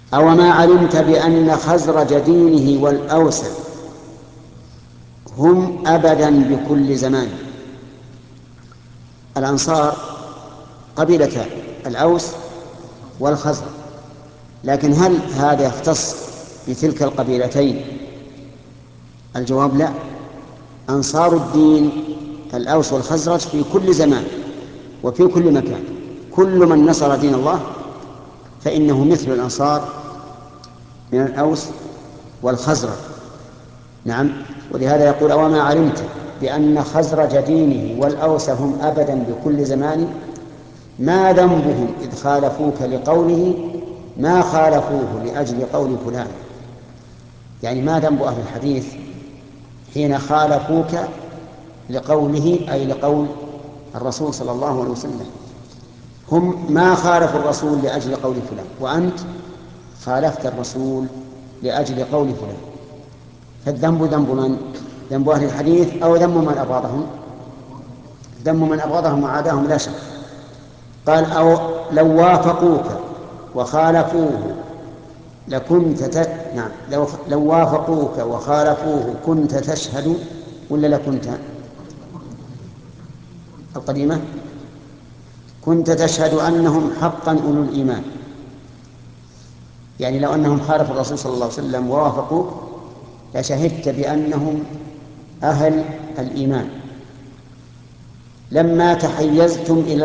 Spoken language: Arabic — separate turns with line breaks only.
أو ما علمت بأن خزرج دينه والأوس هم أبدا بكل زمان. الأنصار قبيلتان، الأوس والخزرج، لكن هل هذا يختص بتلك القبيلتين؟ الجواب لا. أنصار الدين الأوس والخزرج في كل زمان وفي كل مكان، كل من نصر دين الله فإنه مثل الأنصار من الأوس والخزرج. نعم، ولهذا يقول: وما علمت بأن خزرج دينه والأوس هم أبدا بكل زمان ما ذنبهم إذ خالفوك لقوله ما خالفوه لأجل قول فلان. يعني ما ذنب أهل الحديث حين خالفوك لقوله، أي لقول الرسول صلى الله عليه وسلم. هم ما خالفوا الرسول لأجل قول فلان، وأنت خالفت الرسول لأجل قول فلان. فالذنب ذنب من؟ ذنب أهل الحديث أو ذنب من أبغضهم؟ ذنب من أبغضهم وعاداهم لا شك. قال: أو لو وافقوك وخالفوه نعم، لو وافقوك وخالفوه كنت تشهد ولا لكنت القديمة؟ كنت تشهد أنهم حقا أولو الإيمان. يعني لو أنهم خالفوا الرسول صلى الله عليه وسلم ووافقوك لشهدت بأنهم أهل الإيمان. لما تحيزتم إلى